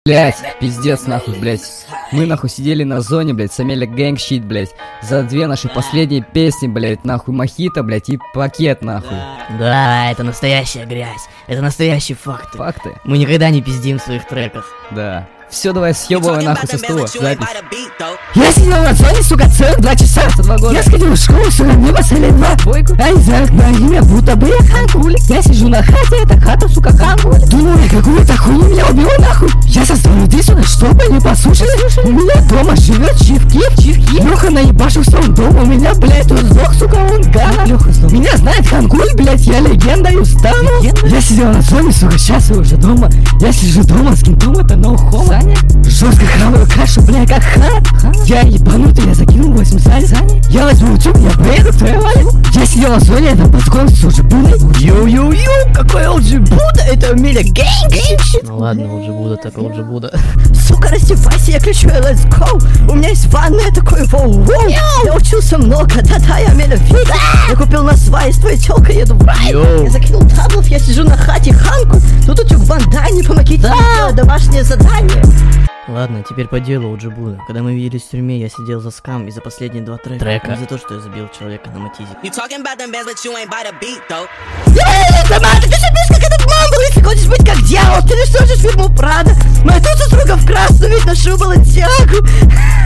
Блять, пиздец нахуй, блять. Мы нахуй сидели на зоне, блять, Самеля гэнгщит, блять. За две наши последние песни, блять, нахуй мохито, блять, и пакет нахуй. Да, это настоящая грязь. Это настоящие факты. Факты? Мы никогда не пиздим в своих треках. Да. Все, давай съебывай нахуй со стула. Запись. Я сидел на зоне, сука, целых 2 часа. 2 года. Я сходил в школу, сука, мне басали 2. Бойку? А из окна имя, будто бы я ханкуль. Я сижу на хате, это хата, сука, ханкуль. Думаю, какую-то хуйню меня убила нахуй. Я составлю иди сюда, чтобы не послушали. У меня дома живет Чивки. Леха наебашил в своем доме. У меня, блядь, он сдох, сука, он гана. Меня знает ханкуль, блядь, я легенда и устану. Я сидел на зоне, сука, сейчас я уже дома. Я сижу дома с кем-то, это no homo. Жестко хаваю кашу, бля, как хан. Я ебанутый, я закинул 8 Сани. Я возьму утюг, я поеду в Тревале. Я сидел на зоне, это подскон с Уджибудой. Йоу-йоу-йоу, какой Уджибуда, это Миля гэнгщит. Ну ладно, Уджибуда, так Уджибуда. Сука, раздевайся, я кричу, let's go. У меня есть ванная, такой воу-воу. Я учился много, да-да, я Миля Вика. Я купил на свай, с твоей тёлкой еду в рай. Я закинул таблов, я сижу на хате ханку. Тут утюг в бандане, помогите мне сделать домашнее задание. Ладно, теперь по делу Уджибуда. Когда мы виделись в тюрьме, я сидел за скам и за последние 2 трека. Не за то, что я забил человека на мотизе. Сама, ты шипишь, как этот мамбл, если хочешь быть как дьявол, ты лишь фирму Прада. Моя тут супруга в красную, ведь ношу балантиагу.